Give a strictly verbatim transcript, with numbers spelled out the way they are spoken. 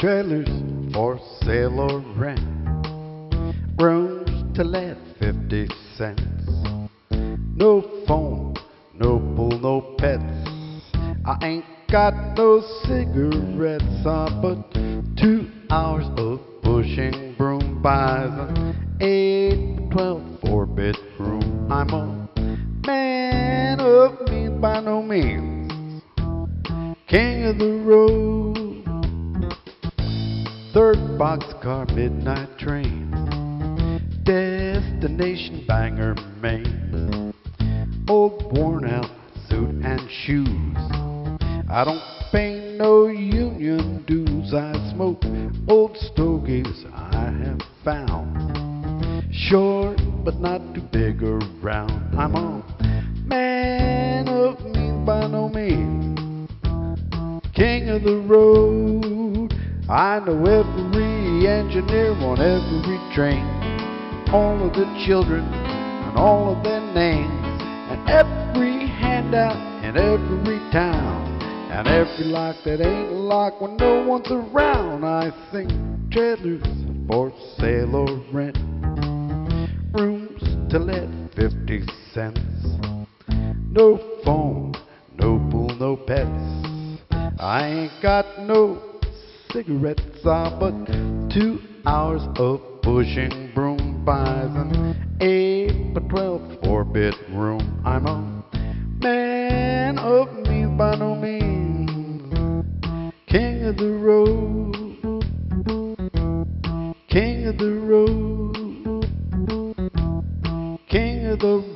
trailers for sale or rent, rooms to let fifty cents. No phone, no pool, no pets. I ain't got no cigarettes, uh, but two hours of pushing broom buys an eight by twelve four bedroom. I'm a man of means by no means, king of the road. Third boxcar midnight train, destination Bangor, Maine. Old worn out suit and shoes, I don't pay no union dues. I smoke old stogies I have found, short but not too big around. I'm a man of means by no means, king of the road. I know every engineer on every train, all of the children and all of their names, and every handout in every town, and every lock that ain't locked when no one's around. I think trailers for sale or rent, rooms to let fifty cents. No phone, no pool, no pets. I ain't got no cigarettes, ah, but two hours of pushing broom buys an eight by twelve four bedroom. I'm a man of means by no means, king of the road, king of the road, king of the road.